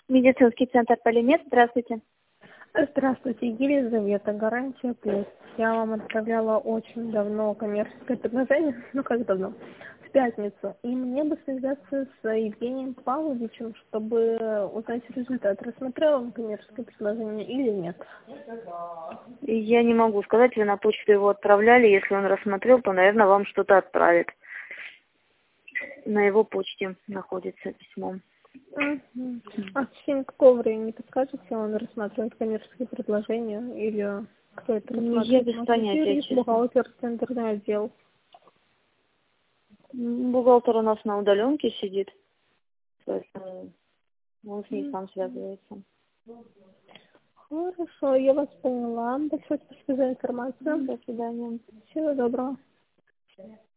Медицинский центр Полимет. Здравствуйте. Здравствуйте, Елизавета, Гарантия Плюс. Я вам отправляла очень давно коммерческое предложение, ну как давно, в пятницу. И мне бы связаться с Евгением Павловичем, чтобы узнать результат. Рассмотрел он коммерческое предложение или нет? Я не могу сказать, вы на почту его отправляли. Если он рассмотрел, то, наверное, вам что-то отправит. На его почте находится письмо. Угу. А в течение какого времени не подскажете, он рассматривает коммерческие предложения или кто это Я рассматривает? без Может, понятия, юрист, честно. бухгалтер, тендерный отдел? Бухгалтер у нас на удаленке сидит, поэтому он с ней сам связывается. Хорошо, я вас поняла. Большое спасибо за информацию. До свидания. Всего доброго.